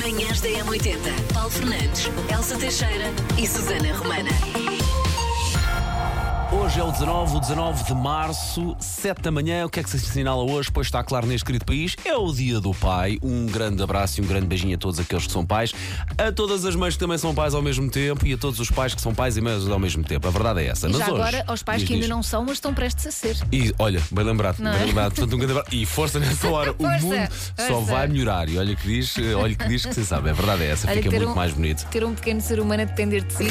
Manhãs da M80. Paulo Fernandes, Elsa Teixeira e Susana Romana. Hoje é o 19 de março, 7 da manhã. O que é que se assinala hoje? Pois está claro neste querido país. É o dia do pai. Um grande abraço e um grande beijinho a todos aqueles que são pais, a todas as mães que também são pais ao mesmo tempo e a todos os pais que são pais e mães ao mesmo tempo. A verdade é essa. E Mas já hoje, agora aos pais que ainda não são, mas estão prestes a ser. E olha, bem lembrado, Não bem é? lembrado. Portanto, um grande abraço. E força nessa hora. O Força, mundo só força. vai melhorar. E olha que diz que se sabe. A verdade é essa. Olha, Fica ter muito mais bonito. Ter um pequeno ser humano a depender de si.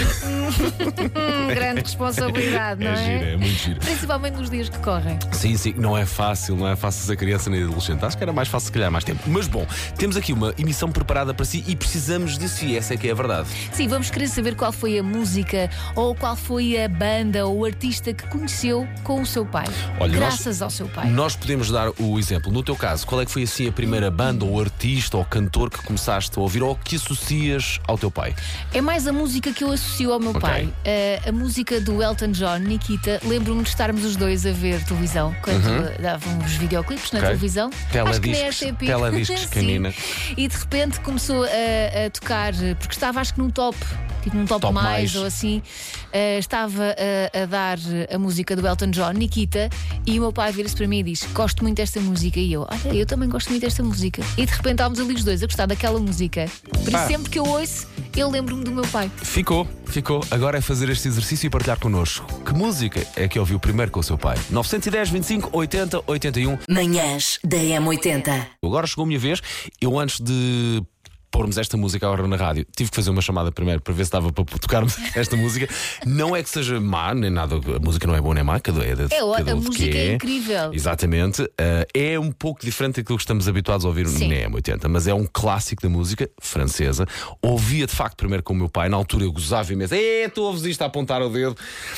Grande responsabilidade, não É giro, é muito giro. Principalmente nos dias que correm. Sim, não é fácil ser criança nem adolescente. Acho que era mais fácil, se calhar, mais tempo. Mas bom, temos aqui uma emissão preparada para si e precisamos disso, e essa é que é a verdade. Sim, vamos querer saber qual foi a música ou qual foi a banda ou o artista que conheceu com o seu pai. Olha, graças ao seu pai. Nós podemos dar o exemplo. No teu caso, qual é que foi assim a primeira banda ou artista ou cantor que começaste a ouvir ou que associas ao teu pai? É mais a música que eu associo ao meu pai. A música do Elton John, Nikita. Lembro-me de estarmos os dois a ver televisão quando davam os videoclipes na televisão. Acho que na RTP. Telediscos, canina. E de repente começou a tocar, porque estava acho que num top mais ou assim. Estava a dar a música do Elton John, Nikita, e o meu pai vira-se para mim e diz: gosto muito desta música. E eu também gosto muito desta música. E de repente estávamos ali os dois a gostar daquela música. Por isso sempre que eu ouço, eu lembro-me do meu pai. Ficou. Agora é fazer este exercício e partilhar connosco. Que música é que ouviu primeiro com o seu pai? 910, 25, 80, 81. Manhãs da M80. Agora chegou a minha vez. Eu, antes de pormos esta música agora na rádio, tive que fazer uma chamada primeiro para ver se dava para tocarmos esta música. Não é que seja má, nem nada, a música não é boa nem má, A música é incrível. Exatamente. É um pouco diferente daquilo que estamos habituados a ouvir no M80, mas é um clássico da música francesa. Ouvia de facto primeiro com o meu pai, na altura eu gozava imenso. Tu ouves isto a apontar o dedo,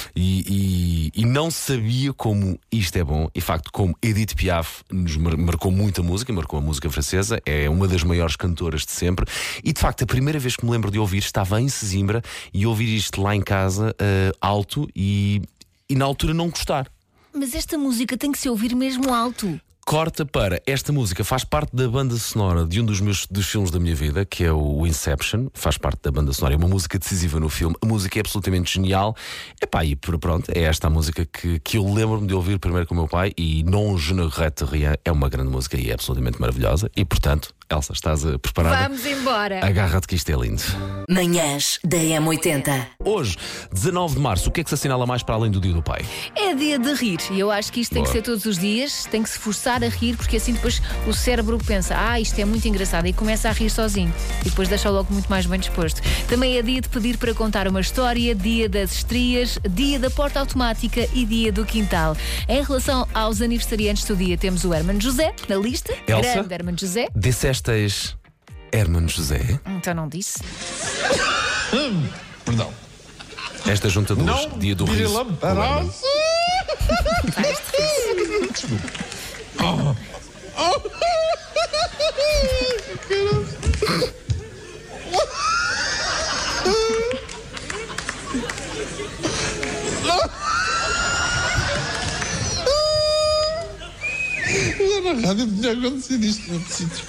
e não sabia como isto é bom. E de facto, como Edith Piaf nos marcou muita música, marcou a música francesa, é uma das maiores cantoras de sempre. E de facto, a primeira vez que me lembro de ouvir, estava em Sesimbra e ouvir isto lá em casa, alto, e na altura não gostar. Mas esta música tem que se ouvir mesmo alto. Corta para esta música, faz parte da banda sonora de um dos filmes da minha vida, que é o Inception. Faz parte da banda sonora, é uma música decisiva no filme. A música é absolutamente genial. E pronto, é esta a música que eu lembro-me de ouvir primeiro com o meu pai. E Non je ne regrette rien é uma grande música e é absolutamente maravilhosa. E portanto, Elsa, estás preparada? Vamos embora. Agarra-te que isto é lindo. Manhãs da M80. Hoje, 19 de março, o que é que se assinala mais para além do Dia do Pai? É dia de rir. E eu acho que isto tem que ser todos os dias. Tem que se forçar a rir, porque assim depois o cérebro pensa: isto é muito engraçado, e começa a rir sozinho. E depois deixa logo muito mais bem disposto. Também é dia de pedir para contar uma história, dia das estrias, dia da porta automática e dia do quintal. Em relação aos aniversariantes do dia, temos o Hermano José na lista. Elsa? Grande Hermano José. Disseste Hermano José? Então não disse. Perdão. Esta junta dos Não dia do riso. lamparas. Na rádio tinha acontecido isto noutro sítio.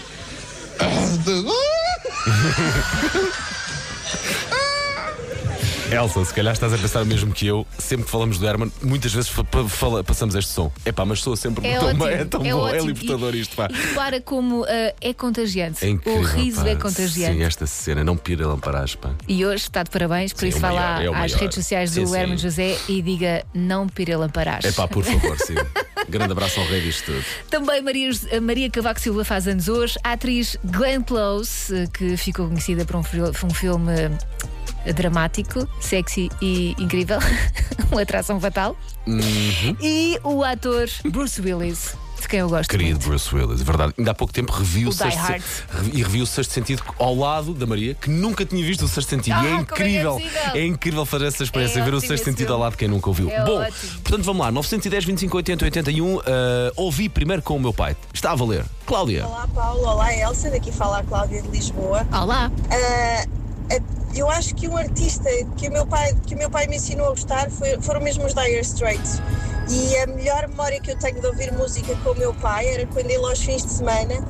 Elsa, se calhar estás a pensar o mesmo que eu. Sempre que falamos do Herman, muitas vezes passamos este som. Mas sou sempre tão bom, é tão bom, ótimo. é libertador isto, pá. E repara como é contagiante. É incrível, o riso pá. é contagiante. Sim, esta cena, não pira lamparás, pá. E hoje está de parabéns, por Sim, isso é o vá lá maior, é o às maior. redes sociais Sim, do sim. Hermano José e diga: não pirelamparás. Por favor, sim. Grande abraço ao rei disto tudo. Também Maria Cavaco Silva faz anos hoje. A atriz Glenn Close, que ficou conhecida por um filme dramático, sexy e incrível, uma atração fatal. E o ator Bruce Willis, de quem eu gosto Querido muito. Bruce Willis, verdade. Ainda há pouco tempo revi o Die Hard. revi o Sexto Sentido ao lado da Maria, que nunca tinha visto o Sexto Sentido. E é como incrível, é incrível fazer essa experiência, É ver o ótimo Sexto esse Sentido filme. ao lado de quem nunca ouviu. É Bom, ótimo. portanto vamos lá, 910, 25, 80, 81. Ouvi primeiro com o meu pai. Está a valer. Cláudia. Olá Paulo, olá Elsa, daqui fala a Cláudia de Lisboa. Olá. Eu acho que um artista que o meu pai me ensinou a gostar foram mesmo os Dire Straits. E a melhor memória que eu tenho de ouvir música com o meu pai era quando ele aos fins de semana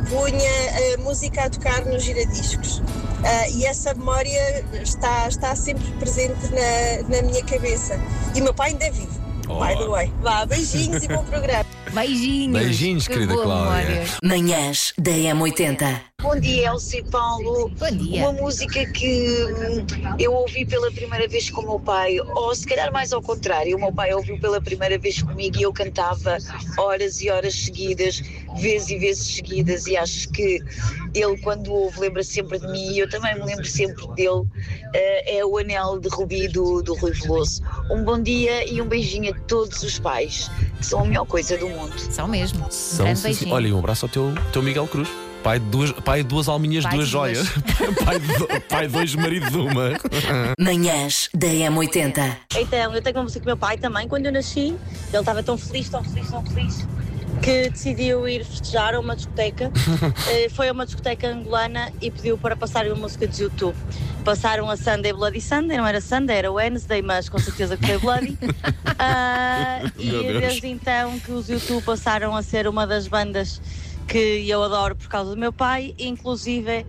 punha a música a tocar nos giradiscos. E essa memória está sempre presente na minha cabeça. E meu pai ainda vive. By the way. Vá, beijinhos e bom programa. Beijinhos, Que querida boa Cláudia. memória. Manhãs da M80. Bom dia, Elsa e Paulo. Bom dia. Uma música que eu ouvi pela primeira vez com o meu pai, ou se calhar mais ao contrário, o meu pai ouviu pela primeira vez comigo e eu cantava horas e horas seguidas, vezes e vezes seguidas, e acho que ele, quando ouve, lembra sempre de mim e eu também me lembro sempre dele. É o Anel de Rubi do Rui Veloso. Um bom dia e um beijinho a todos os pais, que são a melhor coisa do mundo. São mesmo. São, Grande sim, sim. beijinho. Olha, e um abraço ao teu Miguel Cruz. Pai de duas alminhas, Pai duas de joias. pai de dois, marido de uma. Manhãs da M80. Então, eu tenho uma música com o meu pai também. Quando eu nasci, ele estava tão feliz, que decidiu ir festejar a uma discoteca. Foi a uma discoteca angolana e pediu para passar uma música de YouTube. Passaram a Sunday Bloody Sunday, não era Sunday, era Wednesday, mas com certeza que foi Bloody. E desde então que os YouTube passaram a ser uma das bandas que eu adoro por causa do meu pai, inclusive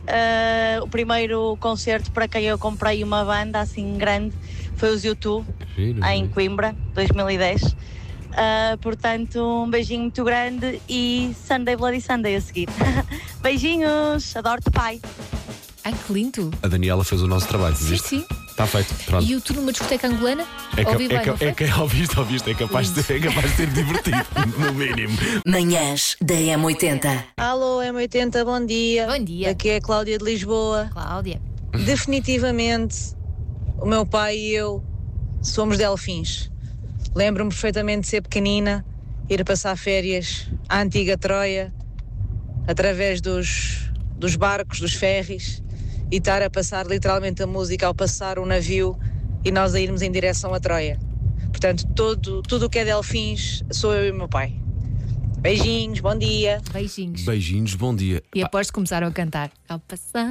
o primeiro concerto para quem eu comprei uma banda assim grande foi os YouTube, em Coimbra, 2010. Portanto, um beijinho muito grande e Sunday Bloody Sunday a seguir. Beijinhos, adoro-te, pai. Ai, que lindo. A Daniela fez o nosso trabalho, Sim, viste? sim. Está feito, pronto. E o tu numa discoteca angolana? Ouvi bem, não foi? Ouviste, é capaz de ser divertido, no mínimo. Manhãs da M80. Alô, M80, bom dia. Bom dia. Aqui é a Cláudia de Lisboa. Cláudia. Definitivamente, o meu pai e eu somos delfins. Lembro-me perfeitamente de ser pequenina, ir passar férias à antiga Troia, através dos barcos, dos ferries, e estar a passar literalmente a música ao passar um navio e nós a irmos em direção à Troia. Portanto, tudo o que é delfins sou eu e o meu pai. Beijinhos, bom dia. Beijinhos. Beijinhos, bom dia. E aposto que começaram a cantar. Ao passar.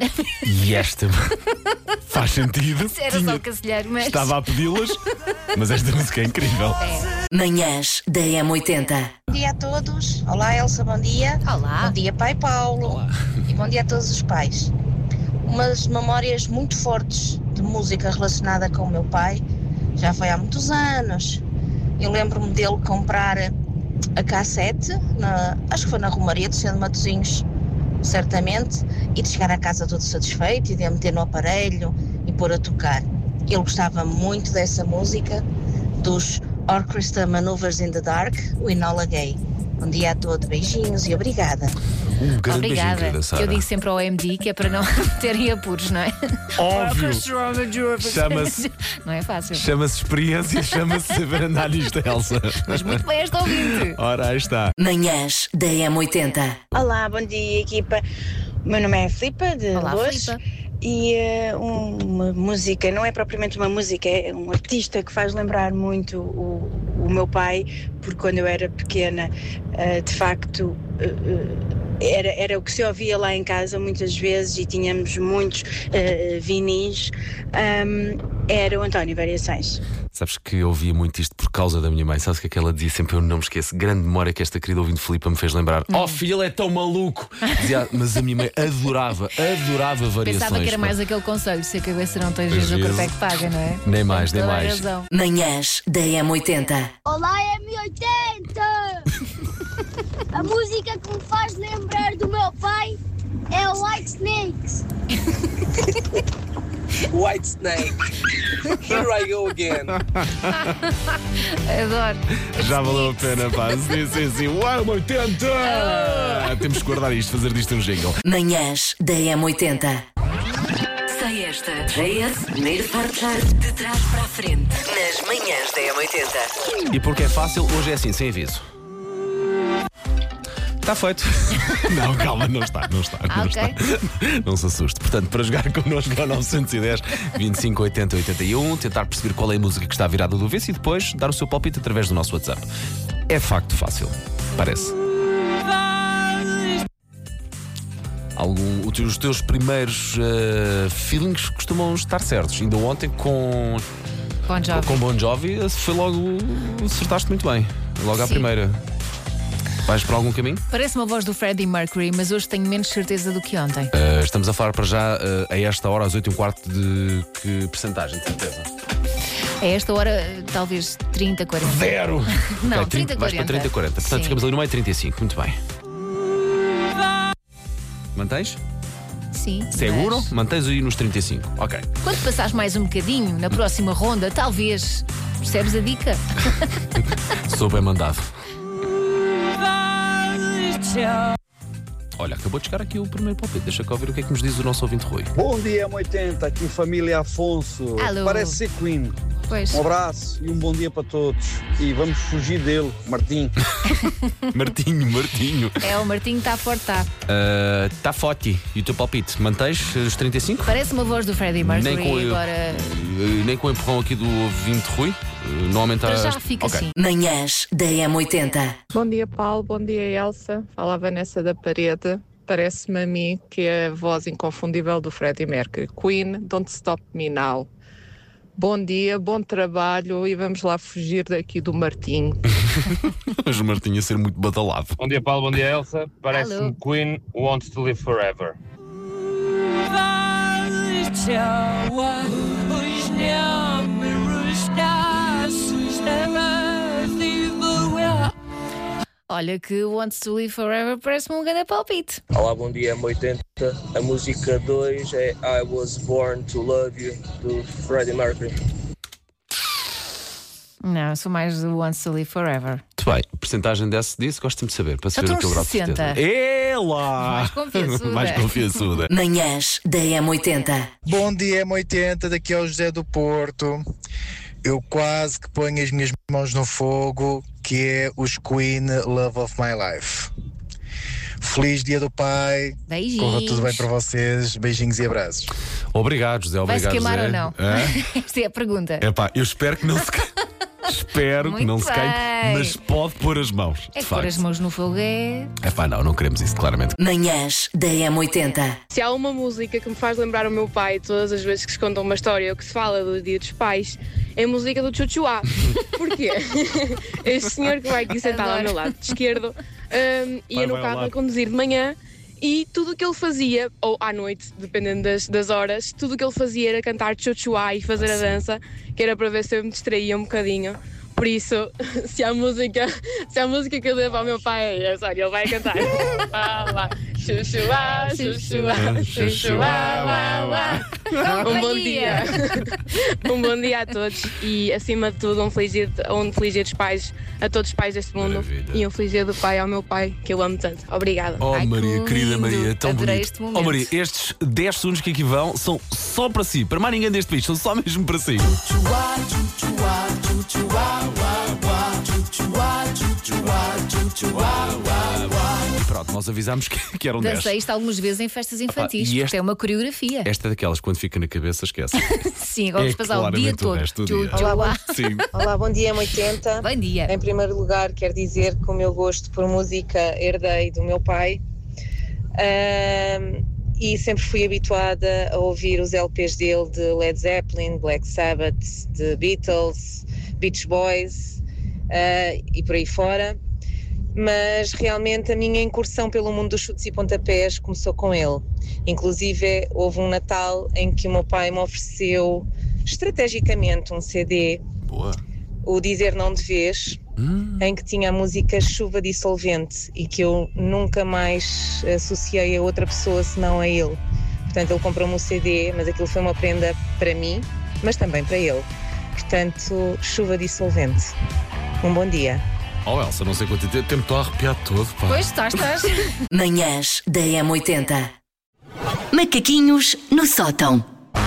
E esta faz sentido. Era só o Cacilheiro, mas. Estava a pedi-las, mas esta música é incrível. Manhãs da M80. Bom dia a todos. Olá, Elsa, bom dia. Olá. Bom dia, pai Paulo. Olá. E bom dia a todos os pais. Umas memórias muito fortes de música relacionada com o meu pai. Já foi há muitos anos. Eu lembro-me dele comprar a cassete, acho que foi na Romaria do Senhor de Matosinhos, certamente, e de chegar à casa todo satisfeito e de a meter no aparelho e pôr a tocar. Ele gostava muito dessa música, dos Orchestra Maneuvers in the Dark, o Enola Gay. Bom dia a todos, beijinhos e obrigada. Grande beijinho, Obrigada. querida Sara. Eu digo sempre ao MD que é para não terem apuros, não é? Óbvio. Chama-se. Não é fácil. Chama-se experiência, chama-se saber andar nisto, Elsa. Mas muito bem esta ouvinte. Ora, aí está. Manhãs da M80. Olá, bom dia, equipa. O meu nome é Filipa, de Olá, Lourdes. Filipa. E uma música, não é propriamente uma música, é um artista que faz lembrar muito o meu pai, porque quando eu era pequena, de facto, era o que se ouvia lá em casa muitas vezes e tínhamos muitos vinis, era o António Variações. Sabes que eu ouvia muito isto por causa da minha mãe. Sabes o que é que ela dizia sempre? Eu não me esqueço. Grande memória que esta querida ouvinte Filipa me fez lembrar. Oh, filho, ele é tão maluco. Dizia, mas a minha mãe adorava variações. Pensava que era mais aquele conselho: se a cabeça não tem vezes, o corpo é que paga, não é? Nem mais, Tem nem toda a mais. razão. Manhãs da M80. Olá, M80! A música que me faz lembrar do meu pai é o White Snakes. White Snake. Here I go again. Adoro. Já valeu a pena, pá. Sim. Uau, 80! Temos que guardar isto, fazer disto um jingle. Manhãs da M80. Sei esta. JS, primeiro portar de trás para a frente. Nas manhãs da M80. E porque é fácil, hoje é assim, sem aviso. Está feito. Não, calma, não está. Ok. Não se assuste. Portanto, para jogar connosco é o 910 25 80 81, tentar perceber qual é a música que está virada do avesso e depois dar o seu palpite através do nosso WhatsApp. É facto fácil, parece. Os teus primeiros feelings costumam estar certos. Ainda ontem com Bon Jovi foi logo. Acertaste muito bem. Logo à Sim. primeira. Vais para algum caminho? Parece uma voz do Freddie Mercury, mas hoje tenho menos certeza do que ontem. Estamos a falar para já, a esta hora, às 8h15, de que percentagem, de certeza? A esta hora, talvez 30, 40. Zero! Não, Okay, 30, 40. Vais para 30, 40. Portanto, Sim. ficamos ali no meio 35. Muito bem. Mantens? Sim. Seguro? mas Mantens aí nos 35. Ok. Quando passares mais um bocadinho, na próxima ronda, talvez. Percebes a dica? Sou bem mandado. Olha, acabou de chegar aqui o primeiro palpite. Deixa cá ouvir o que é que nos diz o nosso ouvinte Rui. Bom dia, M80, aqui família Afonso. Alô. Parece ser Queen. Pois. Um abraço e um bom dia para todos. E vamos fugir dele, Martim. Martinho. É, o Martinho está forte, está. Está forte. E o teu palpite? Mantens os 35? Parece uma voz do Freddie Mercury agora. Nem com o empurrão aqui do ouvinte Rui? Não aumentar. Para já fica assim. Manhãs da M80. Bom dia, Paulo. Bom dia, Elsa. Fala a Vanessa da Parede. Parece-me a mim que é a voz inconfundível do Freddie Mercury. Queen, Don't Stop Me Now. Bom dia, bom trabalho e vamos lá fugir daqui do Martinho. Mas o Martinho ia ser muito badalado. Bom dia, Paulo. Bom dia, Elsa. Parece-me Alô. Queen Wants to Live Forever. Olha que Wants to Live Forever parece-me um grande palpite. Olá, bom dia, M80. A música 2 é I Was Born to Love You, do Freddie Mercury. Não, sou mais do Wants to Live Forever. Muito bem, a percentagem disso gosto-me de saber, para saber Então o teu grau de 60. certeza. Ela! Mais confiançuda. Mais confiançuda. Manhãs da M80. Bom dia, M80, daqui é o José do Porto. Eu quase que ponho as minhas mãos no fogo, que é os Queen Love of My Life. Feliz Dia do Pai. Beijinhos. Corra tudo bem para vocês. Beijinhos e abraços. Obrigado, José. Vai-se Obrigado, queimar José. ou não? Hã? Esta é a pergunta. Epá, eu espero que não se Espero que Muito não se queime, bem. mas pode pôr as mãos. É de que pôr facto. as mãos no fogo é. Epá, não queremos isso, claramente. Manhãs da M80. Se há uma música que me faz lembrar o meu pai todas as vezes que se conta uma história ou que se fala do Dia dos Pais, é a música do Chuchuá. Porquê? Este senhor que vai aqui sentado ao meu lado esquerdo ia no carro a conduzir de manhã e tudo o que ele fazia, ou à noite, dependendo das horas, tudo o que ele fazia era cantar Chuchuá e fazer a dança, que era para ver se eu me distraía um bocadinho. Por isso, se a música que eu devo ao meu pai é essa, ele vai cantar. Chuchuá, chuchuá, chuchuá, uá, uá. Um bom dia. Um bom dia a todos e, acima de tudo, um feliz dia dos pais a todos os pais deste mundo. Maravilha. E um feliz dia do pai ao meu pai, que eu amo tanto. Obrigada. Oh, Ai, Maria, que querida lindo. Maria, tão Adorei bonito. este momento. Oh, Maria, estes 10 segundos que aqui vão são só para si, para mais ninguém deste país, são só mesmo para si. E pronto, nós avisámos que eram 10. Dancei isto algumas vezes em festas infantis, e porque esta- é uma coreografia. Esta é daquelas que quando fica na cabeça, esquece. Sim, agora vamos passar o dia claramente todo. resto do dia. Chuchuá. Sim. Olá, bom dia, M80. Bom dia. Em primeiro lugar, quero dizer que o meu gosto por música herdei do meu pai. E sempre fui habituada a ouvir os LPs dele de Led Zeppelin, Black Sabbath, de Beatles, Beach Boys e por aí fora. Mas realmente a minha incursão pelo mundo dos chutes e pontapés começou com ele. Inclusive houve um Natal em que o meu pai me ofereceu estrategicamente um CD, Boa. o Dizer Não de Vez, em que tinha a música Chuva Dissolvente e que eu nunca mais associei a outra pessoa senão a ele. Portanto, ele comprou-me o CD, mas aquilo foi uma prenda para mim, mas também para ele. Portanto, Chuva Dissolvente. Um bom dia. Oh, Elsa, não sei quanto tempo, estou arrepiado todo, pá. Pois estás. Manhãs da M80. Macaquinhos no sótão.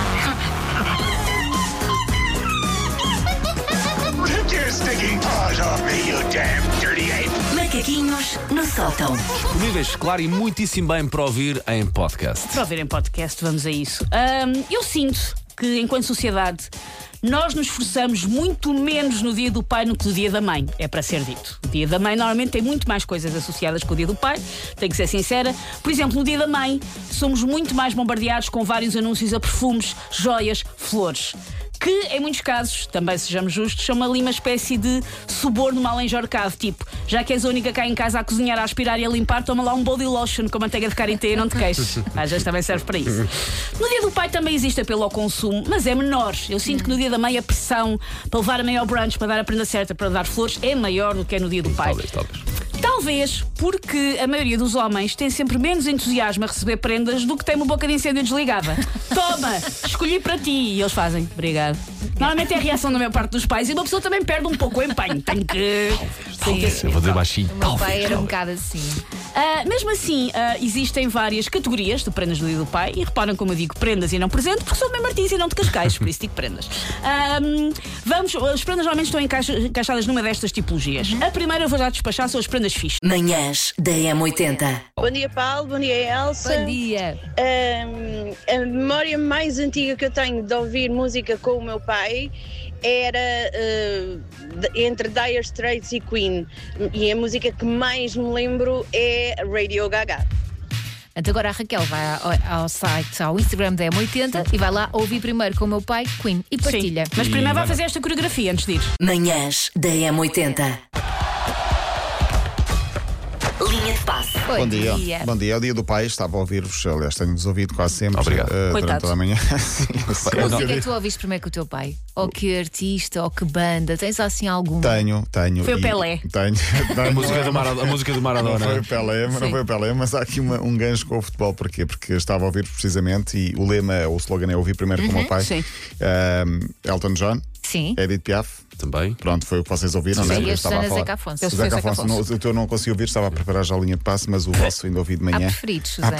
Macaquinhos no sótão. Disponíveis, claro, e muitíssimo bem para ouvir em podcast. Para ouvir em podcast, vamos a isso. Eu sinto que, enquanto sociedade, nós nos esforçamos muito menos no dia do pai do que no dia da mãe, é para ser dito. O dia da mãe normalmente tem muito mais coisas associadas com o dia do pai, tenho que ser sincera. Por exemplo, no dia da mãe, somos muito mais bombardeados com vários anúncios a perfumes, joias, flores. que em muitos casos, também sejamos justos, são ali uma espécie de suborno mal enjorcado, tipo, já que és a única cá em casa a cozinhar, a aspirar e a limpar, toma lá um body lotion com manteiga de karité e não te queixes. Às vezes também serve para isso. No dia do pai também existe apelo ao consumo, mas é menor. Eu sinto que no dia da mãe a pressão para levar a mãe ao brunch, para dar a prenda certa, para dar flores, é maior do que é no dia do pai. Talvez porque a maioria dos homens tem sempre menos entusiasmo a receber prendas do que tem uma boca de incêndio desligada. Toma, escolhi para ti. E eles fazem, obrigado. Normalmente é a reação da maior parte dos pais e uma pessoa também perde um pouco o empenho. Tem que. Eu vou dizer baixinho. O meu pai era um bocado assim. Mesmo assim, existem várias categorias de prendas do dia do pai. E reparam como eu digo prendas e não presente, porque sou bem Martins e não de Cascais, por isso digo prendas. As prendas normalmente estão encaixadas numa destas tipologias. A primeira eu vou já despachar, são as prendas fixe. Manhãs da M80. Bom dia, Paulo. Bom dia, Elsa. Bom dia. A memória mais antiga que eu tenho de ouvir música com o meu pai era entre Dire Straits e Queen. E a música que mais me lembro é Radio Gaga. Então agora a Raquel vai ao site, ao Instagram da M80 e vai lá ouvir primeiro com o meu pai Queen e partilha. Sim, mas primeiro vai fazer esta coreografia antes de ir. Manhãs da M80. Linha de passe. Bom dia. Bom dia. É o dia do pai, estava a ouvir-vos, aliás, tenho-vos ouvido quase sempre. Obrigado. Durante toda a manhã. Que música é que tu ouviste primeiro com o teu pai? Ou que artista, ou que banda? Tens assim alguma? Tenho. Foi o Pelé. Tenho. A música do Maradona. Não foi o Pelé, mas há aqui um gancho com o futebol. Porquê? Porque estava a ouvir precisamente e o lema, o slogan é ouvir primeiro com o meu pai. Sim. Elton John. Sim. Edith Piaf. Também. Pronto, foi o que vocês ouviram, Sim, não é? e a Susana Zeca Afonso. Zeca Afonso, eu não consegui ouvir, estava a preparar já a linha de passe, mas o vosso ainda ouvi de manhã. Há preferidos, Susana.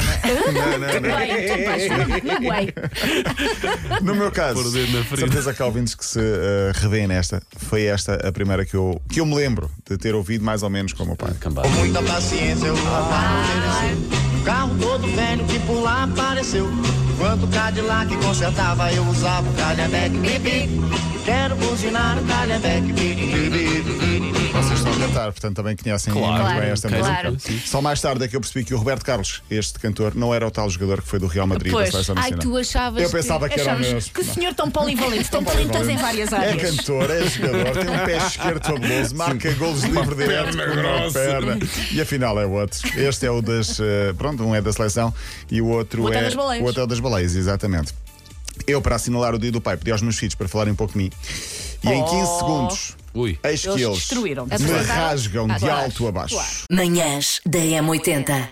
No meu caso, certeza que há ouvintes que se revêem nesta. Foi esta a primeira que eu me lembro de ter ouvido mais ou menos com o meu pai. Com muita paciência eu o carro todo velho que por lá apareceu. Enquanto o Cadillac consertava, eu usava o Calhambeque, bibi. Quero buzinar o Calhambeque, bibi. Vocês estão a cantar, portanto também conhecem muito bem esta música. Só mais tarde é que eu percebi que o Roberto Carlos, este cantor, não era o tal jogador que foi do Real Madrid. Pois. Tu achavas eu pensava que era o mesmo. Que senhor tão polivalente, tão talentoso em várias áreas. É cantor, é jogador, tem um pé esquerdo fabuloso, marca golos de livre direto com uma perna. E afinal é o outro. Este é o das. Um é da seleção e o outro é o das baleias, exatamente. Eu, para assinalar o dia do pai, pedi aos meus filhos para falarem um pouco de mim. E em 15 segundos, eis que eles me rasgam de alto a baixo. Manhãs da M80.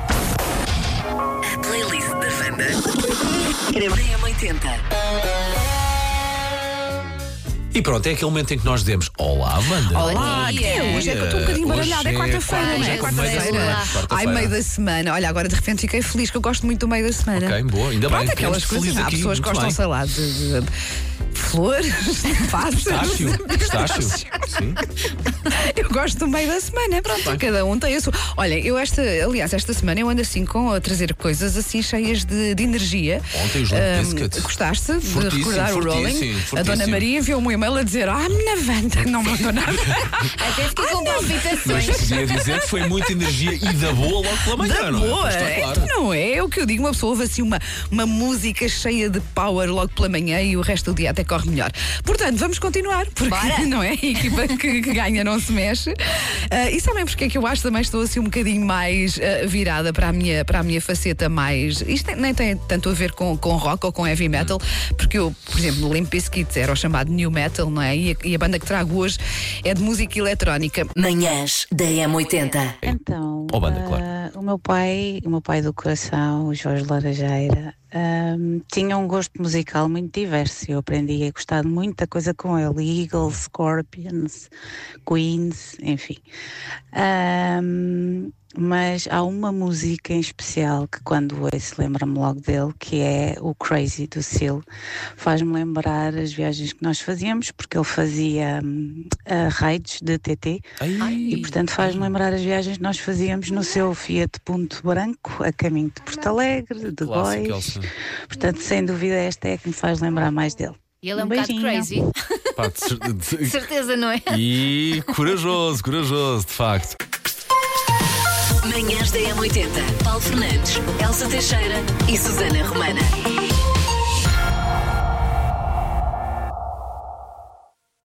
A playlist da Wanda. M80. E pronto, é aquele momento em que nós dizemos: Olá, Wanda. Olá, que é hoje? É que eu estou um bocadinho baralhada. É quarta-feira, não é? Quarta-feira. Ai, meio da semana. Olha, agora de repente fiquei feliz, que eu gosto muito do meio da semana. Ok, boa. Ainda bem. Pronto, aquelas coisas. Há pessoas que gostam, sei lá, de flores, pássaros. Pistácio. Sim. Eu gosto do meio da semana. Pronto, cada um tem a sua. Olha, esta semana eu ando assim a trazer coisas assim cheias de energia. Ontem os Biscuits. Gostaste de recordar o Rolling? A Dona Maria enviou um e-mail a dizer: minha Wanda, não mandou nada. Até fiquei com palpitações. Mas podia dizer que foi muita energia e da boa logo pela manhã, da boa, não é? É o que eu digo, uma pessoa ouve assim uma música cheia de power logo pela manhã e o resto do dia até corre melhor. Portanto, vamos continuar, porque não é? A equipa que ganha não se mexe. E sabem porque é que eu acho também estou assim um bocadinho mais virada para a minha faceta mais. Isto nem tem tanto a ver com rock ou com heavy metal, porque eu, por exemplo, no Limp Bizkit era o chamado new metal, não é? E a banda que trago hoje é de música eletrónica. Manhãs da M80. Então, banda, claro. o meu pai do coração, o Jorge Laranjeira, tinha um gosto musical muito diverso. Eu aprendi a gostar de muita coisa com ele: Eagles, Scorpions, Queens, enfim. Mas há uma música em especial que, quando ouço, lembra-me logo dele, que é o Crazy do Seal. Faz-me lembrar as viagens que nós fazíamos, porque ele fazia raids de TT. E, portanto, faz-me lembrar as viagens que nós fazíamos no seu Fiat Punto Branco, a caminho de Porto Alegre, de Góis. Portanto, sem dúvida, esta é a que me faz lembrar mais dele. E ele é um bocado crazy. De certeza, não é? E corajoso, de facto. Manhãs da M80. Paulo Fernandes, Elsa Teixeira e Susana Romana.